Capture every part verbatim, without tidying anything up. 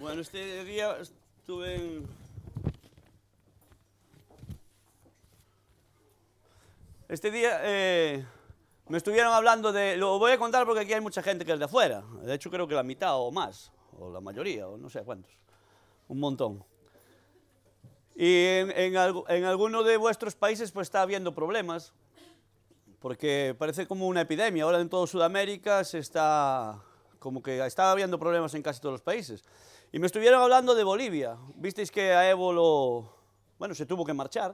Bueno, este día estuve en... Este día eh, me estuvieron hablando de... Lo voy a contar porque aquí hay mucha gente que es de afuera. De hecho, creo que la mitad o más, o la mayoría, o no sé cuántos. Un montón. Y en, en, algo, en alguno de vuestros países pues está habiendo problemas, porque parece como una epidemia. Ahora en toda Sudamérica se está... como que está habiendo problemas en casi todos los países. Y me estuvieron hablando de Bolivia. Visteis que a Evo lo... Bueno, se tuvo que marchar.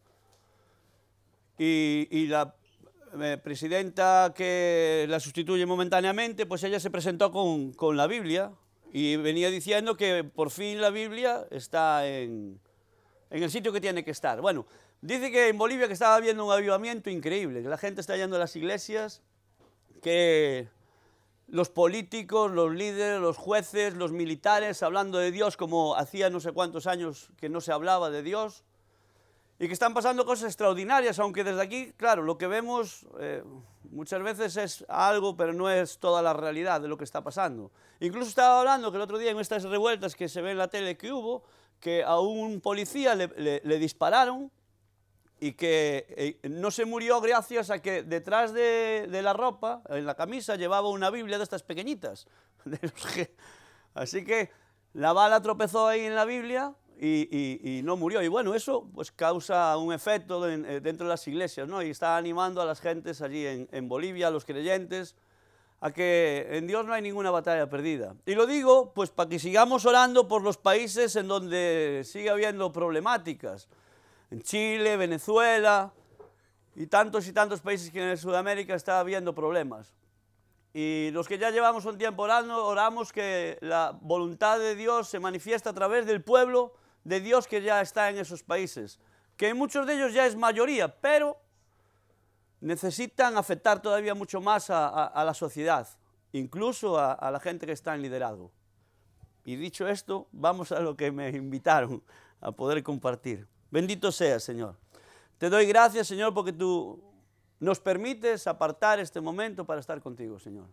Y, y la eh, presidenta que la sustituye momentáneamente, pues ella se presentó con, con la Biblia y venía diciendo que por fin la Biblia está en, en el sitio que tiene que estar. Bueno, dice que en Bolivia que estaba habiendo un avivamiento increíble, que la gente está yendo a las iglesias, que... los políticos, los líderes, los jueces, los militares, hablando de Dios como hacía no sé cuántos años que no se hablaba de Dios, y que están pasando cosas extraordinarias, aunque desde aquí, claro, lo que vemos eh, muchas veces es algo, pero no es toda la realidad de lo que está pasando. Incluso estaba hablando que el otro día en estas revueltas que se ve en la tele que hubo, que a un policía le, le, le dispararon, y que eh, no se murió gracias a que detrás de, de la ropa, en la camisa, llevaba una Biblia de estas pequeñitas. De los que... Así que la bala tropezó ahí en la Biblia y, y, y no murió. Y bueno, eso pues causa un efecto en, eh, dentro de las iglesias, ¿no? Y está animando a las gentes allí en, en Bolivia, a los creyentes, a que en Dios no hay ninguna batalla perdida. Y lo digo pues para que sigamos orando por los países en donde sigue habiendo problemáticas. En Chile, Venezuela y tantos y tantos países que en Sudamérica está habiendo problemas. Y los que ya llevamos un tiempo orando, oramos que la voluntad de Dios se manifiesta a través del pueblo de Dios que ya está en esos países. Que en muchos de ellos ya es mayoría, pero necesitan afectar todavía mucho más a, a, a la sociedad, incluso a, a la gente que está en liderazgo. Y dicho esto, vamos a lo que me invitaron a poder compartir. Bendito seas, Señor. Te doy gracias, Señor, porque tú nos permites apartar este momento para estar contigo, Señor.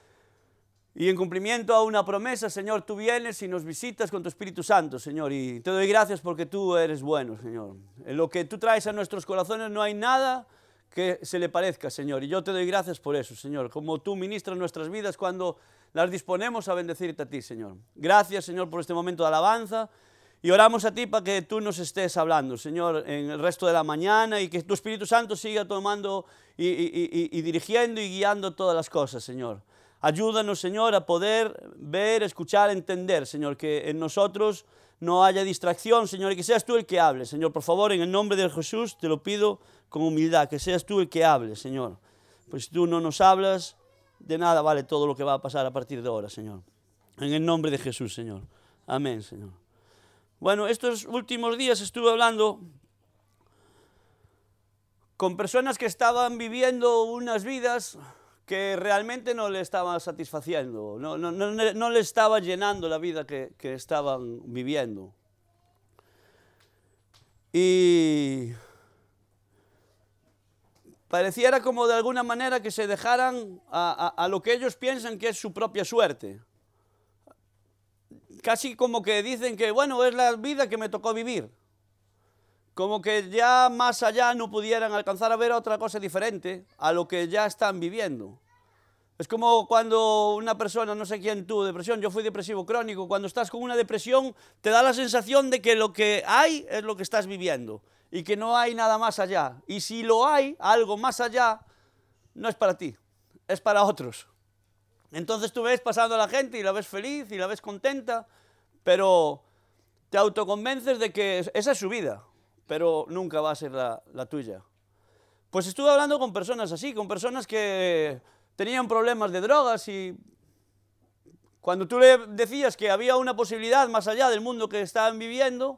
Y en cumplimiento a una promesa, Señor, tú vienes y nos visitas con tu Espíritu Santo, Señor. Y te doy gracias porque tú eres bueno, Señor. En lo que tú traes a nuestros corazones no hay nada que se le parezca, Señor. Y yo te doy gracias por eso, Señor. Como tú ministras nuestras vidas cuando las disponemos a bendecirte a ti, Señor. Gracias, Señor, por este momento de alabanza. Y oramos a ti para que tú nos estés hablando, Señor, en el resto de la mañana y que tu Espíritu Santo siga tomando y, y, y, y dirigiendo y guiando todas las cosas, Señor. Ayúdanos, Señor, a poder ver, escuchar, entender, Señor, que en nosotros no haya distracción, Señor, y que seas tú el que hable, Señor. Por favor, en el nombre de Jesús te lo pido con humildad, que seas tú el que hable, Señor. Pues si tú no nos hablas, de nada vale todo lo que va a pasar a partir de ahora, Señor. En el nombre de Jesús, Señor. Amén, Señor. Bueno, estos últimos días estuve hablando con personas que estaban viviendo unas vidas que realmente no le estaban satisfaciendo, no, no, no, no le estaba llenando la vida que, que estaban viviendo. Y pareciera como de alguna manera que se dejaran a, a, a lo que ellos piensan que es su propia suerte. Casi como que dicen que, bueno, es la vida que me tocó vivir. Como que ya más allá no pudieran alcanzar a ver otra cosa diferente a lo que ya están viviendo. Es como cuando una persona, no sé quién tuvo depresión, yo fui depresivo crónico, cuando estás con una depresión te da la sensación de que lo que hay es lo que estás viviendo y que no hay nada más allá. Y si lo hay, algo más allá, no es para ti, es para otros. Entonces tú ves pasando a la gente y la ves feliz y la ves contenta, pero te autoconvences de que esa es su vida, pero nunca va a ser la, la tuya. Pues estuve hablando con personas así, con personas que tenían problemas de drogas y cuando tú le decías que había una posibilidad más allá del mundo que estaban viviendo,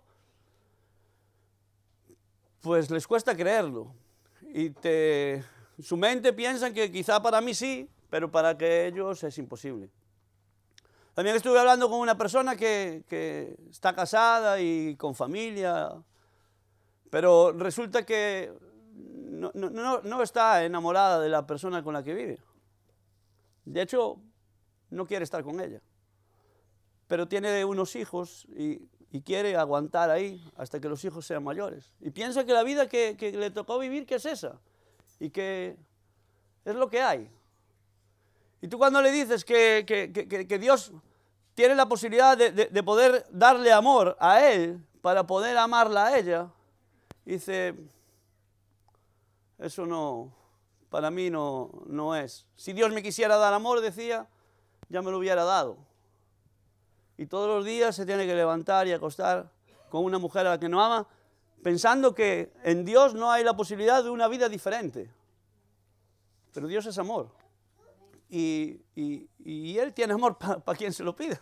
pues les cuesta creerlo. Y te, su mente piensa que quizá para mí sí, pero para que ellos es imposible. También estuve hablando con una persona que, que está casada y con familia, pero resulta que no, no, no está enamorada de la persona con la que vive. De hecho, no quiere estar con ella. pero tiene unos hijos y, y quiere aguantar ahí hasta que los hijos sean mayores. Y piensa que la vida que, que le tocó vivir, que es esa, y que es lo que hay. Y tú cuando le dices que, que, que, que Dios tiene la posibilidad de, de, de poder darle amor a Él para poder amarla a ella, dice, eso no, para mí no, no es. Si Dios me quisiera dar amor, decía, ya me lo hubiera dado. Y todos los días se tiene que levantar y acostar con una mujer a la que no ama, pensando que en Dios no hay la posibilidad de una vida diferente. Pero Dios es amor. Y, y, y Él tiene amor para pa quien se lo pida.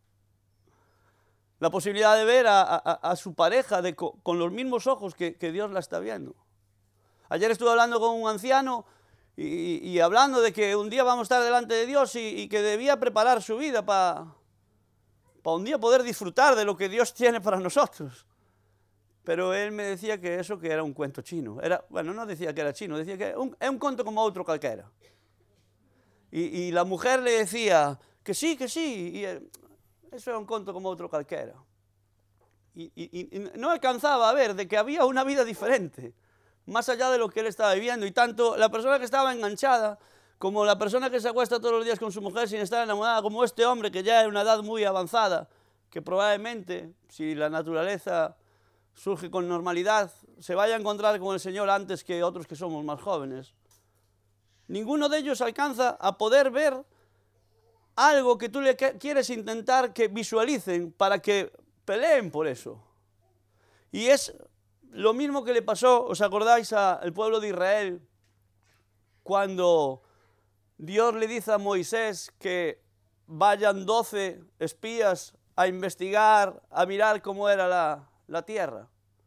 La posibilidad de ver a, a, a su pareja de, con los mismos ojos que, que Dios la está viendo. Ayer estuve hablando con un anciano y, y hablando de que un día vamos a estar delante de Dios y, y que debía preparar su vida para pa un día poder disfrutar de lo que Dios tiene para nosotros. Pero él me decía que eso que era un cuento chino. Era, bueno, no decía que era chino, decía que un, es un cuento como otro cualquiera. Y, y la mujer le decía que sí, que sí, y él, eso era un cuento como otro cualquiera. Y, y, y no alcanzaba a ver de que había una vida diferente, más allá de lo que él estaba viviendo. Y tanto la persona que estaba enganchada, como la persona que se acuesta todos los días con su mujer sin estar enamorada, como este hombre que ya era una edad muy avanzada, que probablemente, si la naturaleza surge con normalidad, se vaya a encontrar con el Señor antes que otros que somos más jóvenes. Ninguno de ellos alcanza a poder ver algo que tú le quieres intentar que visualicen para que peleen por eso. Y es lo mismo que le pasó, ¿os acordáis al pueblo de Israel cuando Dios le dice a Moisés que vayan doce espías a investigar, a mirar cómo era la, la tierra?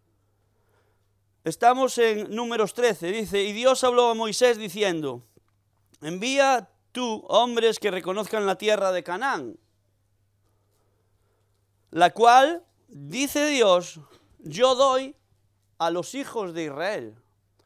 Estamos en Números trece, dice, y Dios habló a Moisés diciendo, envía tú hombres que reconozcan la tierra de Canaán, la cual, dice Dios, yo doy a los hijos de Israel.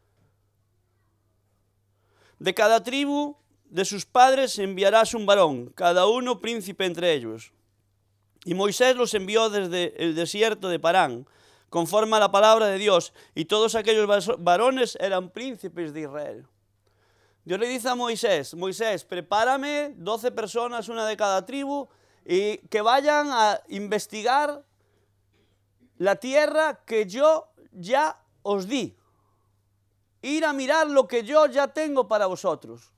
De cada tribu de sus padres enviarás un varón, cada uno príncipe entre ellos. Y Moisés los envió desde el desierto de Parán, conforme a la palabra de Dios, y todos aquellos varones eran príncipes de Israel. Dios le dice a Moisés, Moisés, prepárame doce personas, una de cada tribu, y que vayan a investigar la tierra que yo ya os di. Ir a mirar lo que yo ya tengo para vosotros.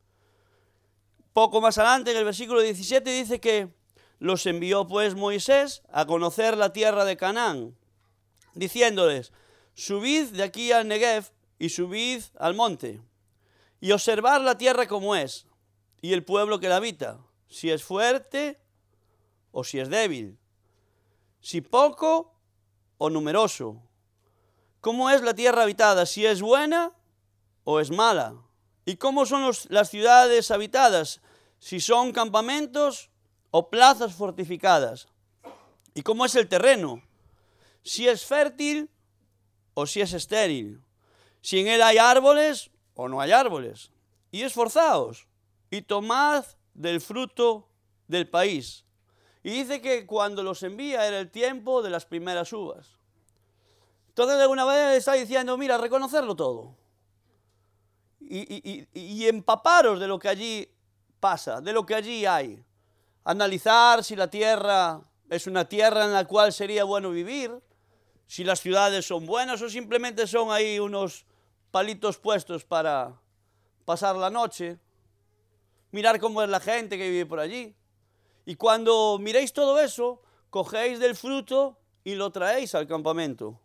Poco más adelante, en el versículo diecisiete, dice que los envió pues Moisés a conocer la tierra de Canaán, diciéndoles, subid de aquí al Negev y subid al monte, y observar la tierra como es, y el pueblo que la habita, si es fuerte o si es débil, si poco o numeroso, cómo es la tierra habitada, si es buena o es mala, y cómo son los, las ciudades habitadas, si son campamentos o plazas fortificadas, y cómo es el terreno, si es fértil o si es estéril, si en él hay árboles o no hay árboles, y esforzaos, y tomad del fruto del país. Y dice que cuando los envía era el tiempo de las primeras uvas. Entonces de alguna manera le está diciendo, mira, reconocerlo todo. Y, y, y, y empaparos de lo que allí pasa, de lo que allí hay. Analizar si la tierra es una tierra en la cual sería bueno vivir, si las ciudades son buenas o simplemente son ahí unos palitos puestos para pasar la noche. Mirar cómo es la gente que vive por allí. Y cuando miréis todo eso, cogéis del fruto y lo traéis al campamento.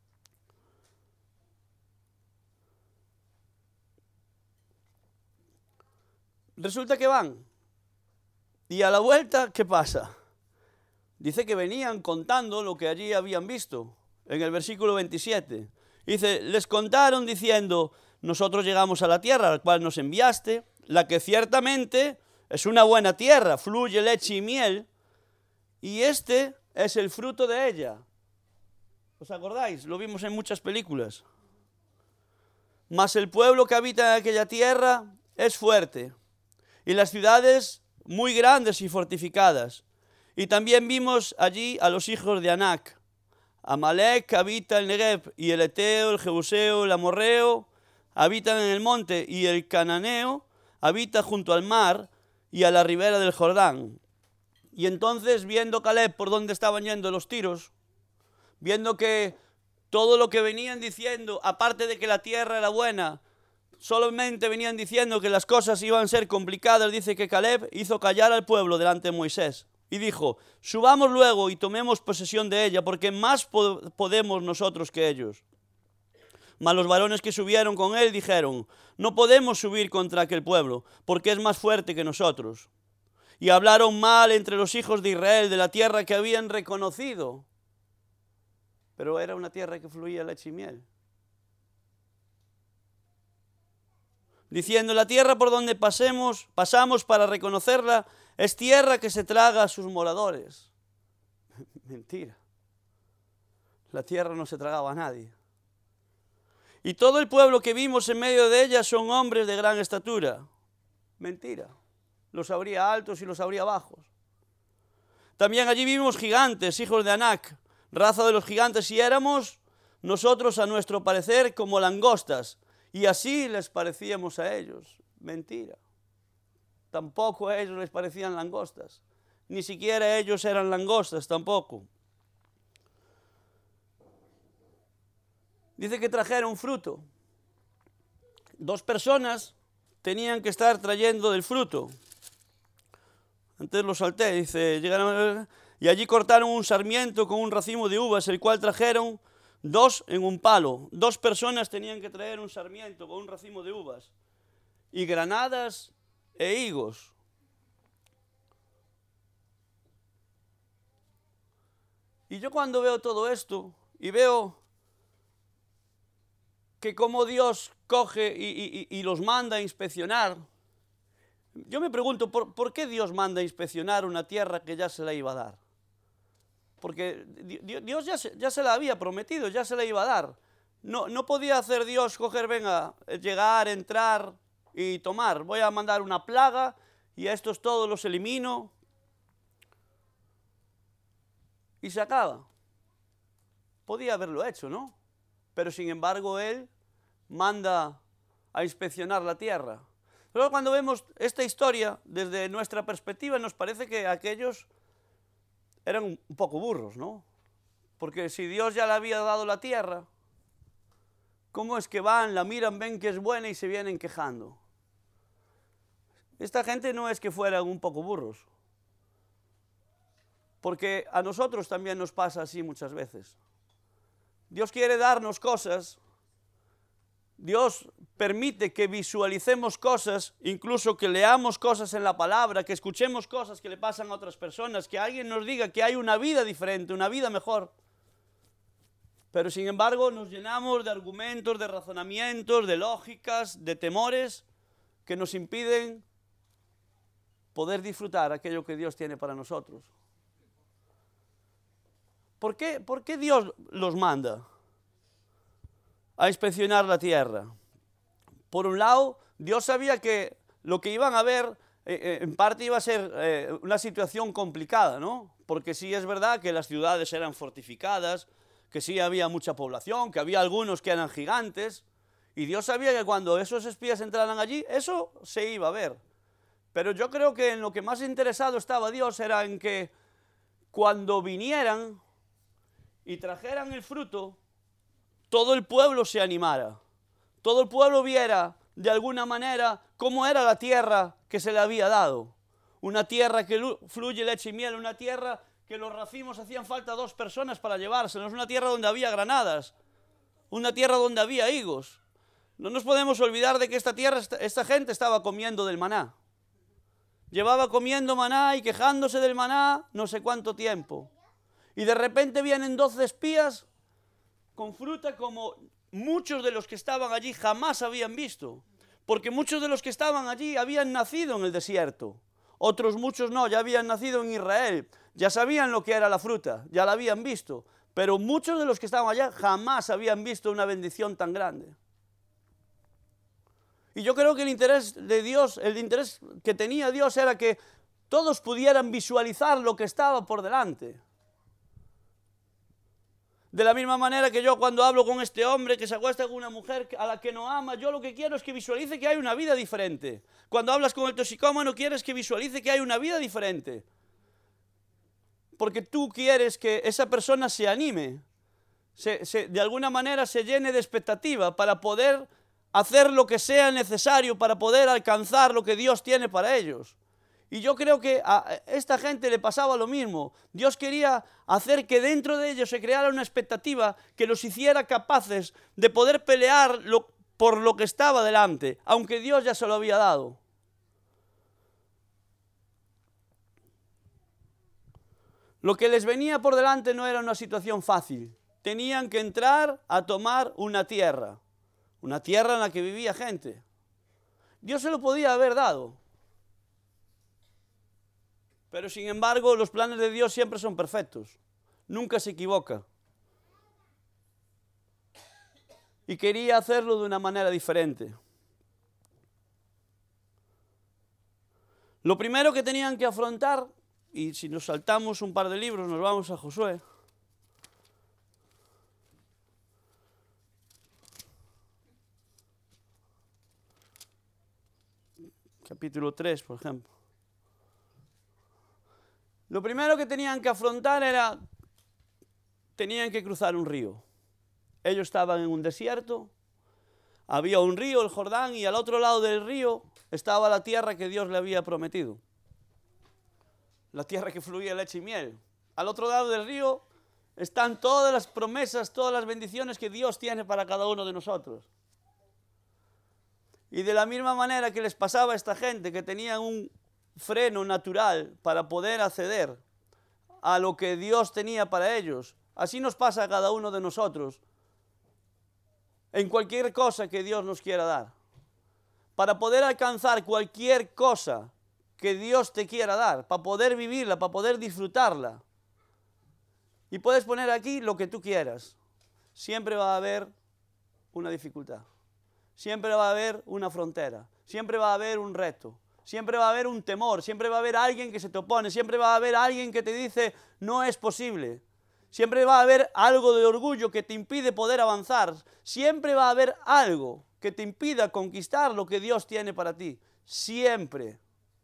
Resulta que van. Y a la vuelta, ¿qué pasa? Dice que venían contando lo que allí habían visto. En el versículo veintisiete. Dice, les contaron diciendo, nosotros llegamos a la tierra a la cual nos enviaste, la que ciertamente es una buena tierra, fluye leche y miel, y este es el fruto de ella. ¿Os acordáis? Lo vimos en muchas películas. Mas el pueblo que habita en aquella tierra es fuerte, y las ciudades muy grandes y fortificadas. Y también vimos allí a los hijos de Anac. Amalek habita el Negev, y el Eteo, el Jebuseo, el Amorreo habitan en el monte, y el Cananeo habita junto al mar y a la ribera del Jordán. Y entonces, viendo Caleb por dónde estaban yendo los tiros, viendo que todo lo que venían diciendo, aparte de que la tierra era buena, solamente venían diciendo que las cosas iban a ser complicadas, dice que Caleb hizo callar al pueblo delante de Moisés. Y dijo, subamos luego y tomemos posesión de ella, porque más po podemos nosotros que ellos. Mas los varones que subieron con él dijeron, no podemos subir contra aquel pueblo, porque es más fuerte que nosotros. Y hablaron mal entre los hijos de Israel de la tierra que habían reconocido. Pero era una tierra que fluía leche y miel. Diciendo, la tierra por donde pasemos, pasamos para reconocerla, es tierra que se traga a sus moradores. Mentira. La tierra no se tragaba a nadie. Y todo el pueblo que vimos en medio de ella son hombres de gran estatura. Mentira. Los habría altos y los habría bajos. También allí vimos gigantes, hijos de Anac, raza de los gigantes, y éramos nosotros a nuestro parecer como langostas, y así les parecíamos a ellos. Mentira. Tampoco a ellos les parecían langostas. Ni siquiera ellos eran langostas tampoco. Dice que trajeron fruto. Dos personas tenían que estar trayendo del fruto. Antes lo salté, dice, llegaron y allí cortaron un sarmiento con un racimo de uvas, el cual trajeron dos en un palo. Dos personas tenían que traer un sarmiento con un racimo de uvas. Y granadas e higos. Y yo cuando veo todo esto y veo que como Dios coge y, y, y los manda a inspeccionar, yo me pregunto, ¿por, ¿por qué Dios manda a inspeccionar una tierra que ya se la iba a dar? Porque Dios ya se, ya se la había prometido, ya se la iba a dar. No, no podía hacer Dios coger, venga, llegar, entrar y tomar. Voy a mandar una plaga y a estos todos los elimino. Y se acaba. Podía haberlo hecho, ¿no? Pero sin embargo Él manda a inspeccionar la tierra. Pero cuando vemos esta historia desde nuestra perspectiva nos parece que aquellos eran un poco burros, ¿no? Porque si Dios ya le había dado la tierra, ¿cómo es que van, la miran, ven que es buena y se vienen quejando? Esta gente no es que fueran un poco burros. Porque a nosotros también nos pasa así muchas veces. Dios quiere darnos cosas, Dios permite que visualicemos cosas, incluso que leamos cosas en la palabra, que escuchemos cosas que le pasan a otras personas, que alguien nos diga que hay una vida diferente, una vida mejor. Pero sin embargo nos llenamos de argumentos, de razonamientos, de lógicas, de temores que nos impiden poder disfrutar aquello que Dios tiene para nosotros. ¿Por qué, ¿Por qué Dios los manda a inspeccionar la tierra? Por un lado, Dios sabía que lo que iban a ver eh, en parte iba a ser eh, una situación complicada, ¿no? Porque sí es verdad que las ciudades eran fortificadas, que sí había mucha población, que había algunos que eran gigantes, y Dios sabía que cuando esos espías entraran allí, eso se iba a ver. Pero yo creo que en lo que más interesado estaba Dios era en que cuando vinieran y trajeran el fruto, todo el pueblo se animara. Todo el pueblo viera de alguna manera cómo era la tierra que se le había dado. Una tierra que fluye leche y miel, una tierra que los racimos hacían falta dos personas para llevárselos, una tierra donde había granadas, una tierra donde había higos. No nos podemos olvidar de que esta tierra, esta gente estaba comiendo del maná. Llevaba comiendo maná y quejándose del maná no sé cuánto tiempo. Y de repente vienen doce espías con fruta como muchos de los que estaban allí jamás habían visto. Porque muchos de los que estaban allí habían nacido en el desierto. Otros muchos no, ya habían nacido en Israel. Ya sabían lo que era la fruta, ya la habían visto. Pero muchos de los que estaban allá jamás habían visto una bendición tan grande. Y yo creo que el interés de Dios, el interés que tenía Dios era que todos pudieran visualizar lo que estaba por delante. De la misma manera que yo cuando hablo con este hombre que se acuesta con una mujer a la que no ama, yo lo que quiero es que visualice que hay una vida diferente. Cuando hablas con el toxicómano quieres que visualice que hay una vida diferente. Porque tú quieres que esa persona se anime, se, se, de alguna manera se llene de expectativa para poder hacer lo que sea necesario para poder alcanzar lo que Dios tiene para ellos. Y yo creo que a esta gente le pasaba lo mismo. Dios quería hacer que dentro de ellos se creara una expectativa que los hiciera capaces de poder pelear lo, por lo que estaba delante, aunque Dios ya se lo había dado. Lo que les venía por delante no era una situación fácil. Tenían que entrar a tomar una tierra, una tierra en la que vivía gente. Dios se lo podía haber dado. Pero sin embargo, los planes de Dios siempre son perfectos. Nunca se equivoca. Y quería hacerlo de una manera diferente. Lo primero que tenían que afrontar, y si nos saltamos un par de libros, nos vamos a Josué. Capítulo tres, por ejemplo. Lo primero que tenían que afrontar era, tenían que cruzar un río. Ellos estaban en un desierto, había un río, el Jordán, y al otro lado del río estaba la tierra que Dios le había prometido. La tierra que fluía leche y miel. Al otro lado del río están todas las promesas, todas las bendiciones que Dios tiene para cada uno de nosotros. Y de la misma manera que les pasaba a esta gente, que tenían un freno natural para poder acceder a lo que Dios tenía para ellos, así nos pasa a cada uno de nosotros en cualquier cosa que Dios nos quiera dar. Para poder alcanzar cualquier cosa que Dios te quiera dar, para poder vivirla, para poder disfrutarla. Y puedes poner aquí lo que tú quieras. Siempre va a haber una dificultad. Siempre va a haber una frontera. Siempre va a haber un reto. Siempre va a haber un temor, siempre va a haber alguien que se te opone, siempre va a haber alguien que te dice no es posible. Siempre va a haber algo de orgullo que te impide poder avanzar. Siempre va a haber algo que te impida conquistar lo que Dios tiene para ti. Siempre.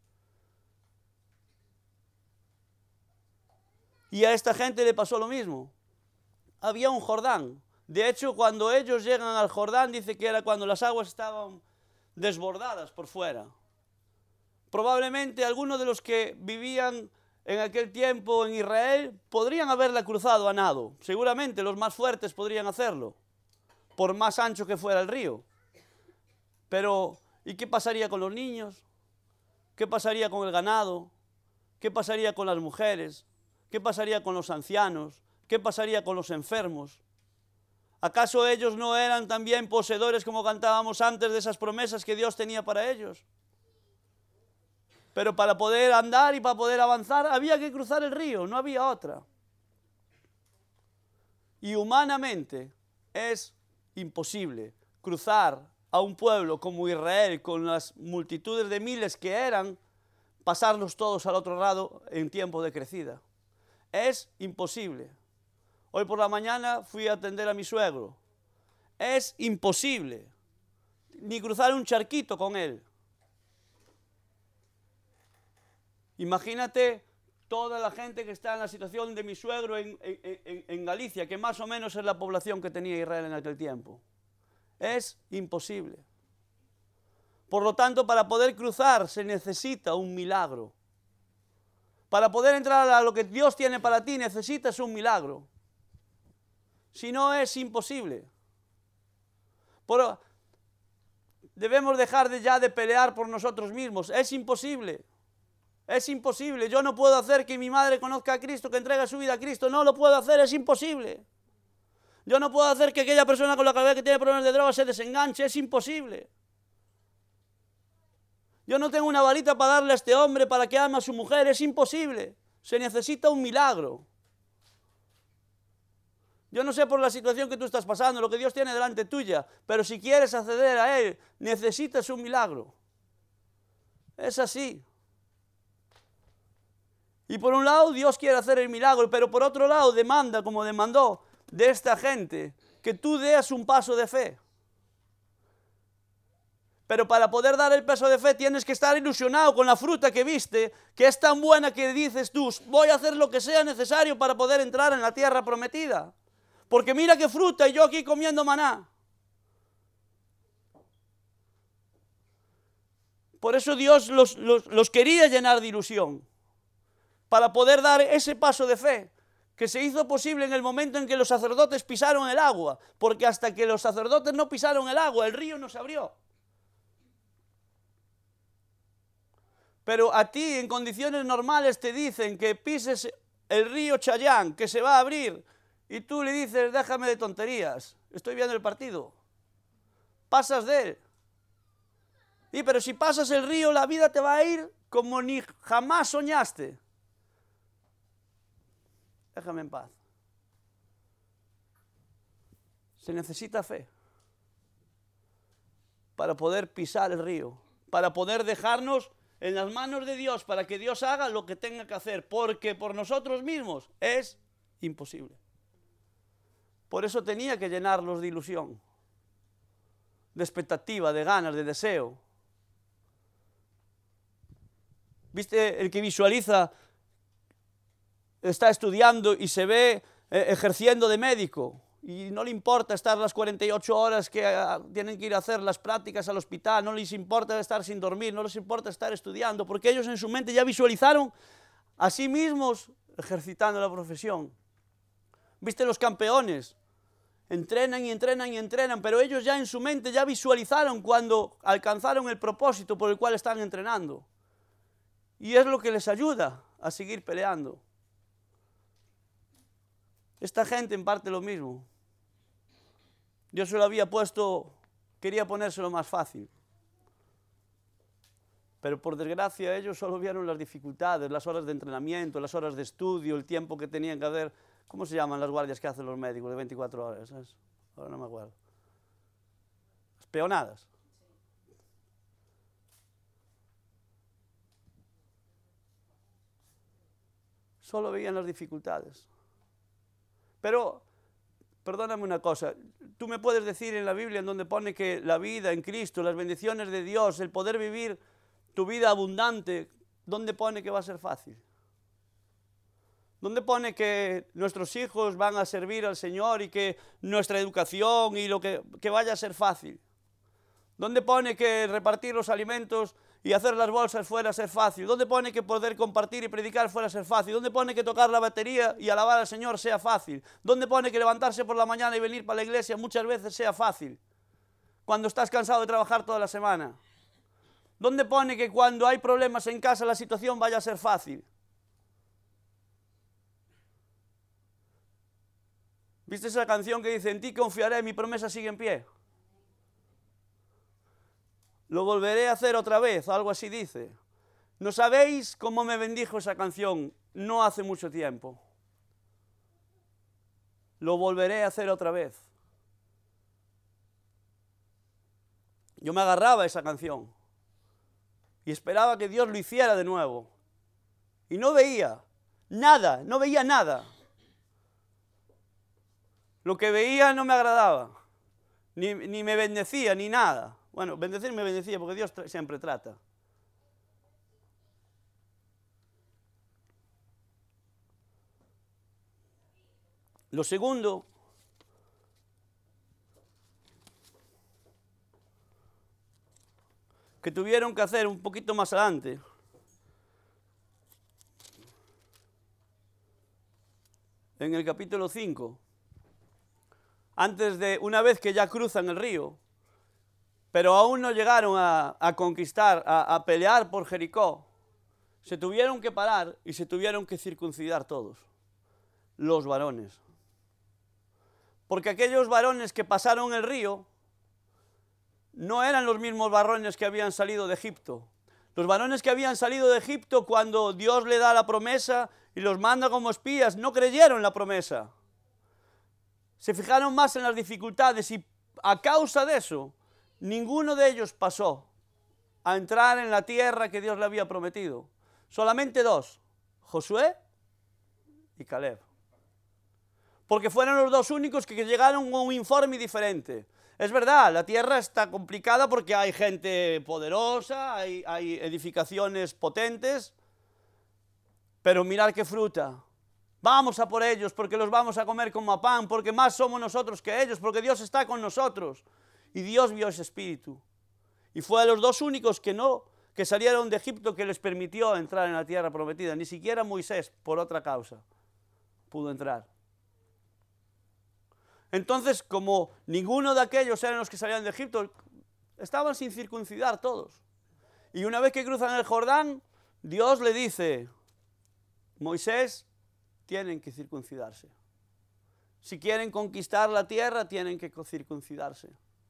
Y a esta gente le pasó lo mismo. Había un Jordán. De hecho, cuando ellos llegan al Jordán, dice que era cuando las aguas estaban desbordadas por fuera. Probablemente algunos de los que vivían en aquel tiempo en Israel podrían haberla cruzado a nado. Seguramente los más fuertes podrían hacerlo, por más ancho que fuera el río. Pero, ¿y qué pasaría con los niños? ¿Qué pasaría con el ganado? ¿Qué pasaría con las mujeres? ¿Qué pasaría con los ancianos? ¿Qué pasaría con los enfermos? ¿Acaso ellos no eran también poseedores, como cantábamos antes, de esas promesas que Dios tenía para ellos? Pero para poder andar y para poder avanzar había que cruzar el río, no había otra. Y humanamente es imposible cruzar a un pueblo como Israel, con las multitudes de miles que eran, pasarlos todos al otro lado en tiempo de crecida. Es imposible. Hoy por la mañana fui a atender a mi suegro. Es imposible ni cruzar un charquito con él. Imagínate toda la gente que está en la situación de mi suegro en, en, en, en Galicia, que más o menos es la población que tenía Israel en aquel tiempo. Es imposible. Por lo tanto, para poder cruzar se necesita un milagro. Para poder entrar a lo que Dios tiene para ti necesitas un milagro. Si no, es imposible. Por, debemos dejar de ya de pelear por nosotros mismos. Es imposible. Es imposible. Yo no puedo hacer que mi madre conozca a Cristo, que entregue su vida a Cristo. No lo puedo hacer, es imposible. Yo no puedo hacer que aquella persona con la cabeza que tiene problemas de droga se desenganche. Es imposible. Yo no tengo una varita para darle a este hombre para que ame a su mujer. Es imposible. Se necesita un milagro. Yo no sé por la situación que tú estás pasando, lo que Dios tiene delante tuya, pero si quieres acceder a Él, necesitas un milagro. Es así. Y por un lado Dios quiere hacer el milagro, pero por otro lado demanda, como demandó de esta gente, que tú des un paso de fe. Pero para poder dar el paso de fe tienes que estar ilusionado con la fruta que viste, que es tan buena que dices tú, voy a hacer lo que sea necesario para poder entrar en la tierra prometida. Porque mira qué fruta y yo aquí comiendo maná. Por eso Dios los, los, los quería llenar de ilusión, para poder dar ese paso de fe, que se hizo posible en el momento en que los sacerdotes pisaron el agua, porque hasta que los sacerdotes no pisaron el agua, el río no se abrió. Pero a ti en condiciones normales te dicen que pises el río Chayán, que se va a abrir, y tú le dices, déjame de tonterías, estoy viendo el partido. Pasas de él. Y pero si pasas el río, la vida te va a ir como ni jamás soñaste. Déjame en paz. Se necesita fe para poder pisar el río, para poder dejarnos en las manos de Dios, para que Dios haga lo que tenga que hacer, porque por nosotros mismos es imposible. Por eso tenía que llenarlos de ilusión, de expectativa, de ganas, de deseo. ¿Viste? El que visualiza, está estudiando y se ve eh, ejerciendo de médico y no le importa estar las cuarenta y ocho horas que uh, tienen que ir a hacer las prácticas al hospital, no les importa estar sin dormir, no les importa estar estudiando, porque ellos en su mente ya visualizaron a sí mismos ejercitando la profesión. ¿Viste? Los campeones entrenan y entrenan y entrenan, pero ellos ya en su mente ya visualizaron cuando alcanzaron el propósito por el cual están entrenando. Y es lo que les ayuda a seguir peleando. Esta gente en parte lo mismo. Dios se lo había puesto, quería ponérselo más fácil. Pero por desgracia ellos solo vieron las dificultades, las horas de entrenamiento, las horas de estudio, el tiempo que tenían que hacer. ¿Cómo se llaman las guardias que hacen los médicos de veinticuatro horas? ¿Sabes? Ahora no me acuerdo. Las peonadas. Solo veían las dificultades. Pero, perdóname una cosa, tú me puedes decir en la Biblia en donde pone que la vida en Cristo, las bendiciones de Dios, el poder vivir tu vida abundante, ¿dónde pone que va a ser fácil? ¿Dónde pone que nuestros hijos van a servir al Señor y que nuestra educación y lo que, que vaya a ser fácil? ¿Dónde pone que repartir los alimentos y hacer las bolsas fuera a ser fácil? ¿Dónde pone que poder compartir y predicar fuera a ser fácil? ¿Dónde pone que tocar la batería y alabar al Señor sea fácil? ¿Dónde pone que levantarse por la mañana y venir para la iglesia muchas veces sea fácil? Cuando estás cansado de trabajar toda la semana. ¿Dónde pone que cuando hay problemas en casa la situación vaya a ser fácil? ¿Viste esa canción que dice, en ti confiaré, mi promesa sigue en pie? Lo volveré a hacer otra vez, algo así dice. ¿No sabéis cómo me bendijo esa canción no hace mucho tiempo? Lo volveré a hacer otra vez. Yo me agarraba a esa canción y esperaba que Dios lo hiciera de nuevo. Y no veía nada, no veía nada. Lo que veía no me agradaba, ni, ni me bendecía, ni nada. Bueno, bendecir me bendecía porque Dios tra- siempre trata. Lo segundo, que tuvieron que hacer un poquito más adelante, en el capítulo cinco, antes de, una vez que ya cruzan el río, pero aún no llegaron a, a conquistar, a, a pelear por Jericó, se tuvieron que parar y se tuvieron que circuncidar todos, los varones. Porque aquellos varones que pasaron el río no eran los mismos varones que habían salido de Egipto. Los varones que habían salido de Egipto cuando Dios le da la promesa y los manda como espías, no creyeron la promesa. Se fijaron más en las dificultades y a causa de eso, ninguno de ellos pasó a entrar en la tierra que Dios le había prometido. Solamente dos, Josué y Caleb. Porque fueron los dos únicos que llegaron a un informe diferente. Es verdad, la tierra está complicada porque hay gente poderosa, hay, hay edificaciones potentes, pero mirad qué fruta. Vamos a por ellos porque los vamos a comer como a pan, porque más somos nosotros que ellos, porque Dios está con nosotros. Y Dios vio ese espíritu. Y fue a los dos únicos que no, que salieron de Egipto, que les permitió entrar en la tierra prometida. Ni siquiera Moisés, por otra causa, pudo entrar. Entonces, como ninguno de aquellos eran los que salían de Egipto, estaban sin circuncidar todos. Y una vez que cruzan el Jordán, Dios le dice, Moisés, tienen que circuncidarse. Si quieren conquistar la tierra, tienen que circuncidarse.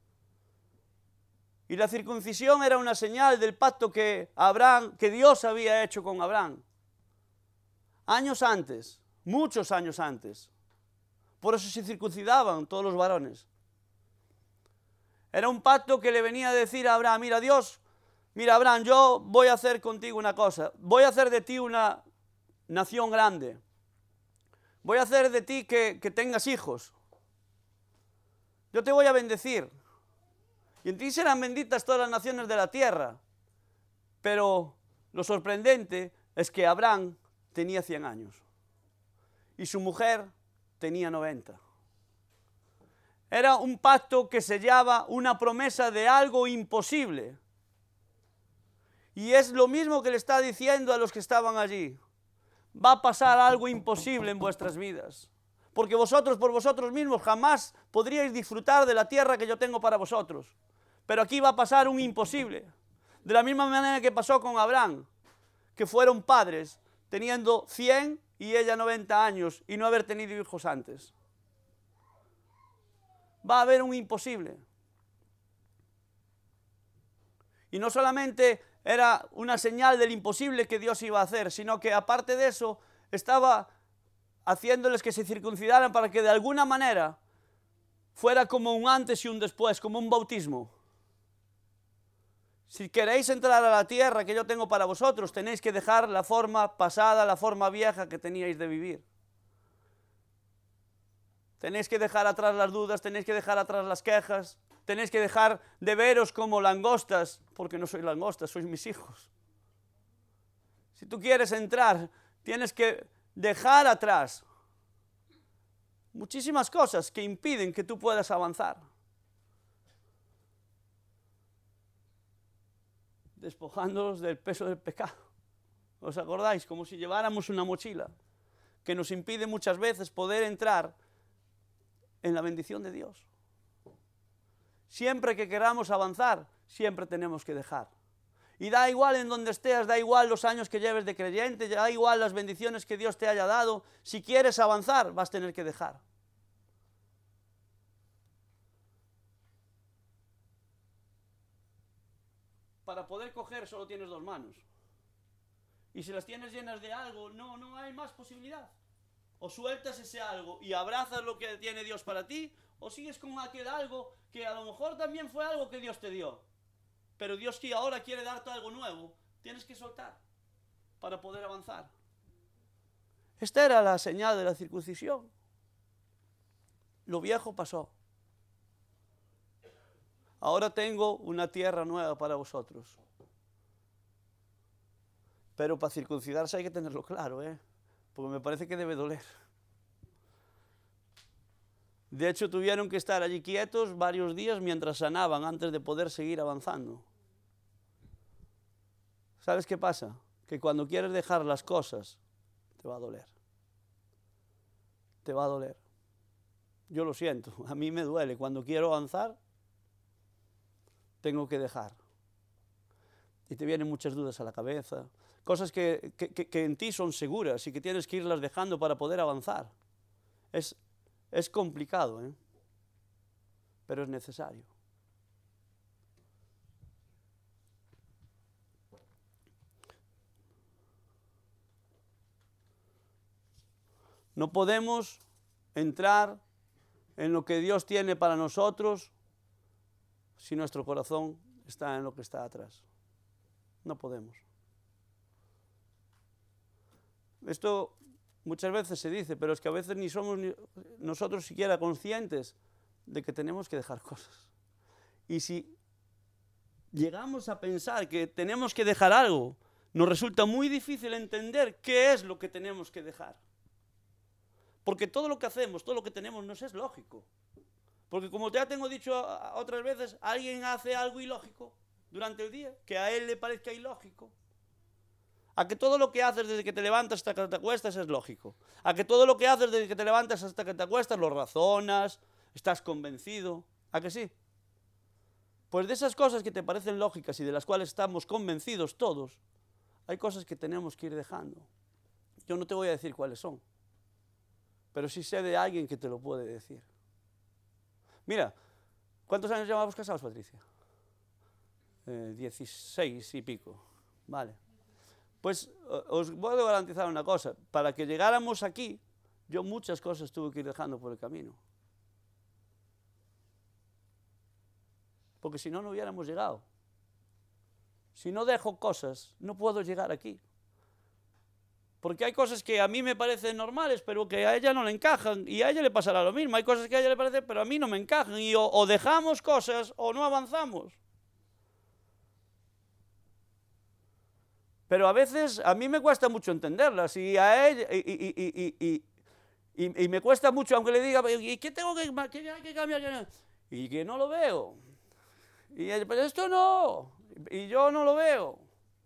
Y la circuncisión era una señal del pacto que Abraham, que Dios había hecho con Abraham. Años antes, muchos años antes. Por eso se circuncidaban todos los varones. Era un pacto que le venía a decir a Abraham, mira Dios, mira Abraham, yo voy a hacer contigo una cosa. Voy a hacer de ti una nación grande. Voy a hacer de ti que, que tengas hijos. Yo te voy a bendecir. Y en ti serán benditas todas las naciones de la tierra. Pero lo sorprendente es que Abraham tenía cien años. Y su mujer tenía noventa. Era un pacto que sellaba una promesa de algo imposible. Y es lo mismo que le está diciendo a los que estaban allí. Va a pasar algo imposible en vuestras vidas. Porque vosotros por vosotros mismos jamás podríais disfrutar de la tierra que yo tengo para vosotros. Pero aquí va a pasar un imposible. De la misma manera que pasó con Abraham, que fueron padres teniendo cien y ella noventa años y no haber tenido hijos antes. Va a haber un imposible. Y no solamente era una señal del imposible que Dios iba a hacer, sino que aparte de eso, estaba haciéndoles que se circuncidaran para que de alguna manera fuera como un antes y un después, como un bautismo. Si queréis entrar a la tierra que yo tengo para vosotros, tenéis que dejar la forma pasada, la forma vieja que teníais de vivir. Tenéis que dejar atrás las dudas, tenéis que dejar atrás las quejas, tenéis que dejar de veros como langostas, porque no sois langostas, sois mis hijos. Si tú quieres entrar, tienes que dejar atrás muchísimas cosas que impiden que tú puedas avanzar. Despojándolos del peso del pecado. ¿Os acordáis? Como si lleváramos una mochila que nos impide muchas veces poder entrar en la bendición de Dios. Siempre que queramos avanzar, siempre tenemos que dejar. Y da igual en donde estés, da igual los años que lleves de creyente, da igual las bendiciones que Dios te haya dado, si quieres avanzar, vas a tener que dejar. Para poder coger solo tienes dos manos. Y si las tienes llenas de algo, no, no hay más posibilidad. O sueltas ese algo y abrazas lo que tiene Dios para ti, o sigues con aquel algo que a lo mejor también fue algo que Dios te dio. Pero Dios que ahora quiere darte algo nuevo, tienes que soltar para poder avanzar. Esta era la señal de la circuncisión. Lo viejo pasó. Ahora tengo una tierra nueva para vosotros. Pero para circuncidarse hay que tenerlo claro, ¿eh? Porque me parece que debe doler. De hecho, tuvieron que estar allí quietos varios días mientras sanaban antes de poder seguir avanzando. ¿Sabes qué pasa? Que cuando quieres dejar las cosas, te va a doler. Te va a doler. Yo lo siento, a mí me duele. Cuando quiero avanzar, tengo que dejar. Y te vienen muchas dudas a la cabeza. Cosas que, que, que en ti son seguras y que tienes que irlas dejando para poder avanzar. Es, es complicado, ¿eh? Pero es necesario. No podemos entrar en lo que Dios tiene para nosotros si nuestro corazón está en lo que está atrás. No podemos. esto muchas veces se dice, pero es que a veces ni somos ni nosotros siquiera conscientes de que tenemos que dejar cosas. Y si llegamos a pensar que tenemos que dejar algo, nos resulta muy difícil entender qué es lo que tenemos que dejar. Porque todo lo que hacemos, todo lo que tenemos, nos es lógico. Porque como ya tengo dicho otras veces, alguien hace algo ilógico durante el día, que a él le parezca ilógico. A que todo lo que haces desde que te levantas hasta que te acuestas es lógico. A que todo lo que haces desde que te levantas hasta que te acuestas lo razonas, estás convencido. ¿A que sí? Pues de esas cosas que te parecen lógicas y de las cuales estamos convencidos todos, hay cosas que tenemos que ir dejando. Yo no te voy a decir cuáles son, pero sí sé de alguien que te lo puede decir. Mira, ¿cuántos años llevamos casados, Patricia? Eh, dieciséis y pico. Vale. Pues os puedo garantizar una cosa. Para que llegáramos aquí, yo muchas cosas tuve que ir dejando por el camino. Porque si no, no hubiéramos llegado. Si no dejo cosas, no puedo llegar aquí. Porque hay cosas que a mí me parecen normales, pero que a ella no le encajan, y a ella le pasará lo mismo. Hay cosas que a ella le parecen, pero a mí no me encajan, y o, o dejamos cosas o no avanzamos. Pero a veces a mí me cuesta mucho entenderlas, y a ella, y, y, y, y, y, y, y me cuesta mucho, aunque le diga, ¿y qué tengo que, qué hay que cambiar? Y que no lo veo. Y ella, pero esto no, y yo no lo veo.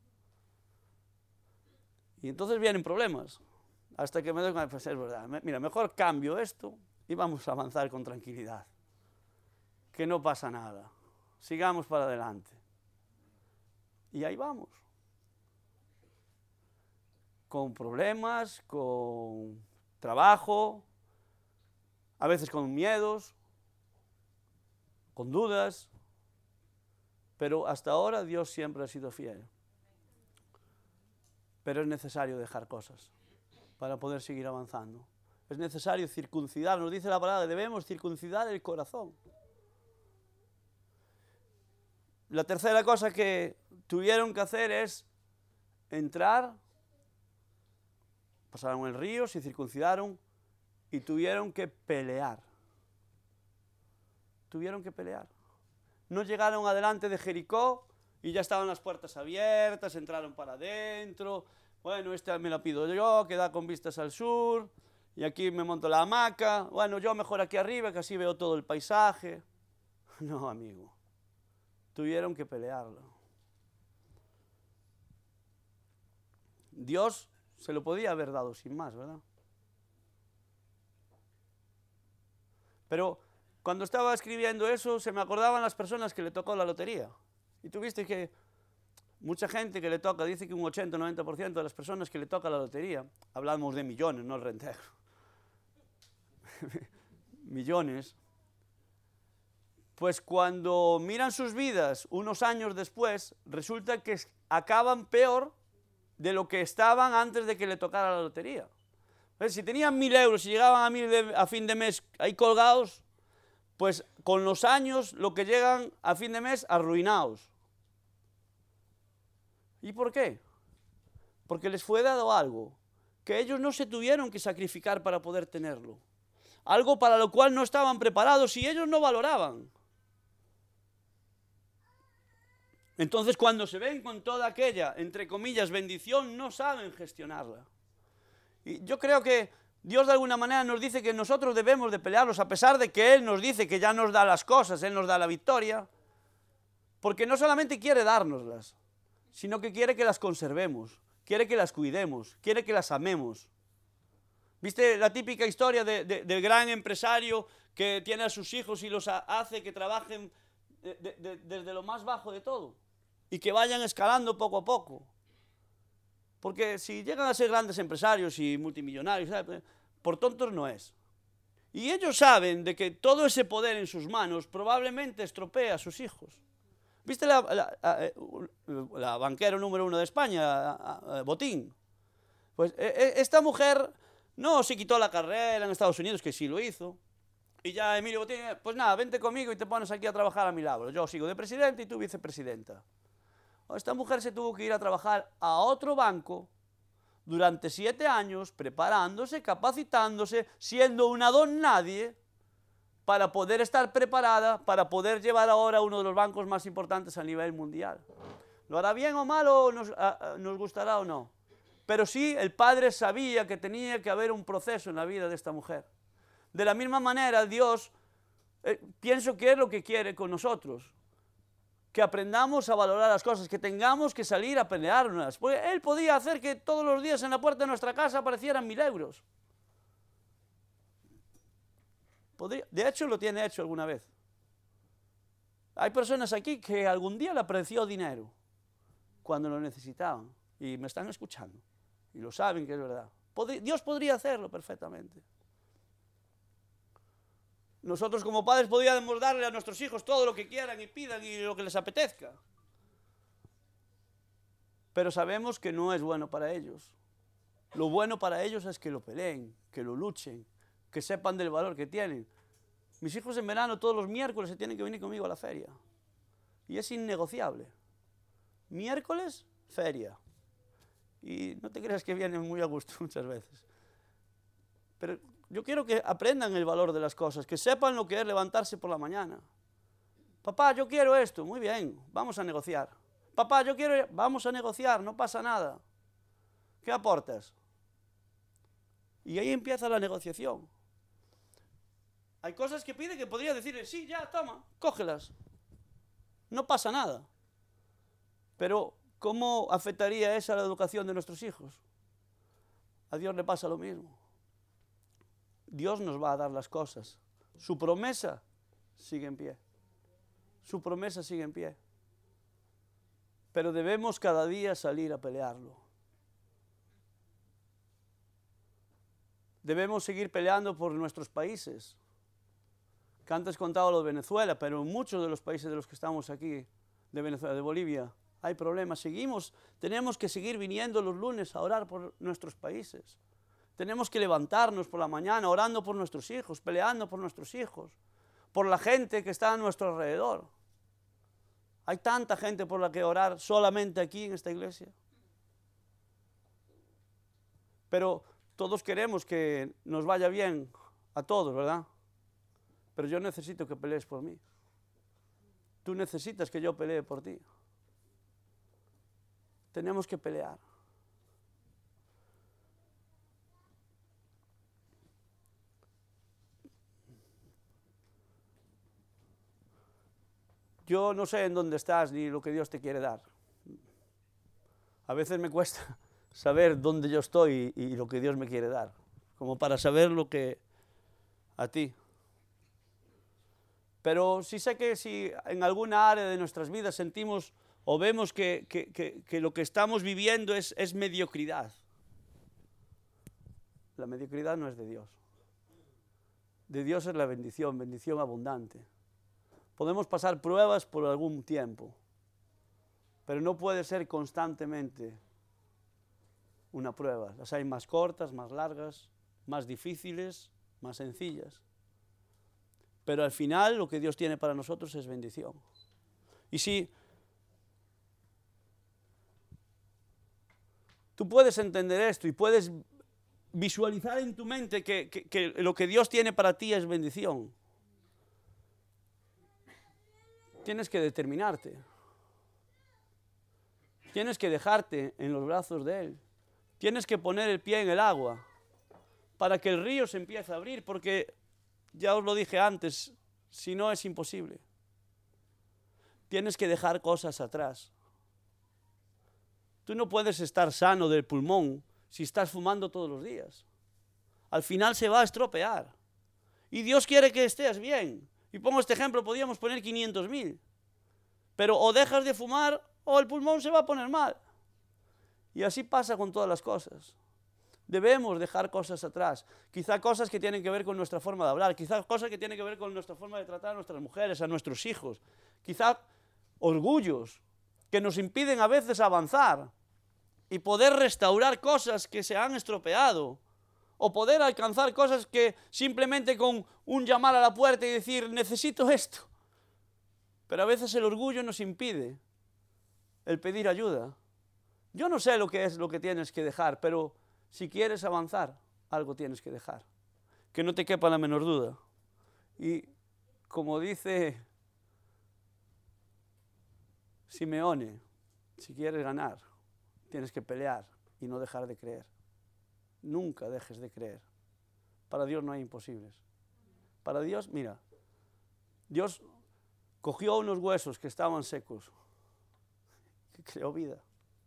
Y entonces vienen problemas, hasta que me doy cuenta, pues es verdad, mira, mejor cambio esto y vamos a avanzar con tranquilidad. Que no pasa nada, sigamos para adelante. Y ahí vamos. Con problemas, con trabajo, a veces con miedos, con dudas, pero hasta ahora Dios siempre ha sido fiel. Pero es necesario dejar cosas para poder seguir avanzando. Es necesario circuncidar, nos dice la palabra, debemos circuncidar el corazón. La tercera cosa que tuvieron que hacer es entrar, pasaron el río, se circuncidaron y tuvieron que pelear. Tuvieron que pelear. No llegaron adelante de Jericó y ya estaban las puertas abiertas, entraron para adentro. Bueno, esta me la pido yo, que da con vistas al sur, y aquí me monto la hamaca. Bueno, yo mejor aquí arriba, que así veo todo el paisaje. No, amigo, tuvieron que pelearlo. Dios se lo podía haber dado sin más, ¿verdad? Pero cuando estaba escribiendo eso, se me acordaban las personas que le tocó la lotería. Y tú viste que mucha gente que le toca, dice que un ochenta o noventa por ciento de las personas que le toca la lotería, hablamos de millones, no el rentero, millones, pues cuando miran sus vidas unos años después, resulta que acaban peor de lo que estaban antes de que le tocara la lotería. Pues si tenían mil euros y llegaban a mil de, a fin de mes ahí colgados, pues con los años lo que llegan a fin de mes arruinados. ¿Y por qué? Porque les fue dado algo que ellos no se tuvieron que sacrificar para poder tenerlo. Algo para lo cual no estaban preparados y ellos no valoraban. Entonces cuando se ven con toda aquella, entre comillas, bendición, no saben gestionarla. Y yo creo que Dios de alguna manera nos dice que nosotros debemos de pelearlos, a pesar de que Él nos dice que ya nos da las cosas, Él nos da la victoria, porque no solamente quiere dárnoslas, sino que quiere que las conservemos, quiere que las cuidemos, quiere que las amemos. ¿Viste la típica historia de, de, del gran empresario que tiene a sus hijos y los hace que trabajen de, de, de, desde lo más bajo de todo y que vayan escalando poco a poco? Porque si llegan a ser grandes empresarios y multimillonarios, ¿sabes? Por tontos no es. Y ellos saben de que todo ese poder en sus manos probablemente estropea a sus hijos. ¿Viste la, la, la, la banquera número uno de España, Botín? Pues esta mujer no se quitó la carrera en Estados Unidos, que sí lo hizo. Y ya Emilio Botín, pues nada, vente conmigo y te pones aquí a trabajar a mi lado. Yo sigo de presidente y tú vicepresidenta. Esta mujer se tuvo que ir a trabajar a otro banco durante siete años preparándose, capacitándose, siendo una don nadie, para poder estar preparada, para poder llevar ahora uno de los bancos más importantes a nivel mundial. ¿Lo hará bien o mal o nos, a, a, nos gustará o no? Pero sí, el padre sabía que tenía que haber un proceso en la vida de esta mujer. De la misma manera, Dios, eh, pienso que es lo que quiere con nosotros. Que aprendamos a valorar las cosas, que tengamos que salir a pelearnos. Porque Él podía hacer que todos los días en la puerta de nuestra casa aparecieran mil euros. Podría, de hecho, lo tiene hecho alguna vez. Hay personas aquí que algún día le apareció dinero cuando lo necesitaban y me están escuchando y lo saben que es verdad. Pod- Dios podría hacerlo perfectamente. Nosotros como padres podríamos darle a nuestros hijos todo lo que quieran y pidan y lo que les apetezca. Pero sabemos que no es bueno para ellos. Lo bueno para ellos es que lo peleen, que lo luchen, que sepan del valor que tienen. Mis hijos en verano todos los miércoles se tienen que venir conmigo a la feria. Y es innegociable. Miércoles, feria. Y no te creas que vienen muy a gusto muchas veces. Pero yo quiero que aprendan el valor de las cosas, que sepan lo que es levantarse por la mañana. Papá, yo quiero esto. Muy bien, vamos a negociar. Papá, yo quiero... Vamos a negociar, no pasa nada. ¿Qué aportas? Y ahí empieza la negociación. Hay cosas que pide que podría decirle, sí, ya, toma, cógelas. No pasa nada. Pero, ¿cómo afectaría eso a la educación de nuestros hijos? A Dios le pasa lo mismo. Dios nos va a dar las cosas. Su promesa sigue en pie. Su promesa sigue en pie. Pero debemos cada día salir a pelearlo. Debemos seguir peleando por nuestros países. Que antes contaba lo de Venezuela, pero en muchos de los países de los que estamos aquí, de Venezuela, de Bolivia, hay problemas. Seguimos, tenemos que seguir viniendo los lunes a orar por nuestros países. Tenemos que levantarnos por la mañana orando por nuestros hijos, peleando por nuestros hijos, por la gente que está a nuestro alrededor. Hay tanta gente por la que orar solamente aquí en esta iglesia. Pero todos queremos que nos vaya bien a todos, ¿verdad? Pero yo necesito que pelees por mí. Tú necesitas que yo pelee por ti. Tenemos que pelear. Yo no sé en dónde estás ni lo que Dios te quiere dar. A veces me cuesta saber dónde yo estoy y, y lo que Dios me quiere dar, como para saber lo que a ti. Pero sí sé que si en alguna área de nuestras vidas sentimos o vemos que, que, que, que lo que estamos viviendo es, es mediocridad. La mediocridad no es de Dios. De Dios es la bendición, bendición abundante. Podemos pasar pruebas por algún tiempo, pero no puede ser constantemente una prueba. Las hay más cortas, más largas, más difíciles, más sencillas. Pero al final lo que Dios tiene para nosotros es bendición. Y si tú puedes entender esto y puedes visualizar en tu mente que, que, que lo que Dios tiene para ti es bendición, tienes que determinarte. Tienes que dejarte en los brazos de Él. Tienes que poner el pie en el agua para que el río se empiece a abrir, porque ya os lo dije antes, si no es imposible. Tienes que dejar cosas atrás. Tú no puedes estar sano del pulmón si estás fumando todos los días. Al final se va a estropear. Y Dios quiere que estés bien. Y pongo este ejemplo, podríamos poner quinientos mil. Pero o dejas de fumar o el pulmón se va a poner mal. Y así pasa con todas las cosas. Debemos dejar cosas atrás. Quizá cosas que tienen que ver con nuestra forma de hablar. Quizá cosas que tienen que ver con nuestra forma de tratar a nuestras mujeres, a nuestros hijos. Quizá orgullos que nos impiden a veces avanzar y poder restaurar cosas que se han estropeado. O poder alcanzar cosas que simplemente con un llamar a la puerta y decir, necesito esto. Pero a veces el orgullo nos impide el pedir ayuda. Yo no sé lo que es lo que tienes que dejar, pero si quieres avanzar, algo tienes que dejar. Que no te quepa la menor duda. Y como dice Simeone, si quieres ganar, tienes que pelear y no dejar de creer. Nunca dejes de creer. Para Dios no hay imposibles. Para Dios, mira, Dios cogió unos huesos que estaban secos y creó vida.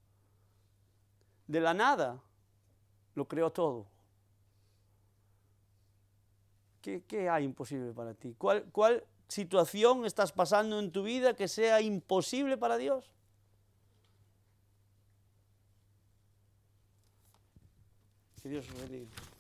De la nada lo creó todo. ¿Qué, qué hay imposible para ti? ¿Cuál, ¿Cuál situación estás pasando en tu vida que sea imposible para Dios? Que Dios os bendiga.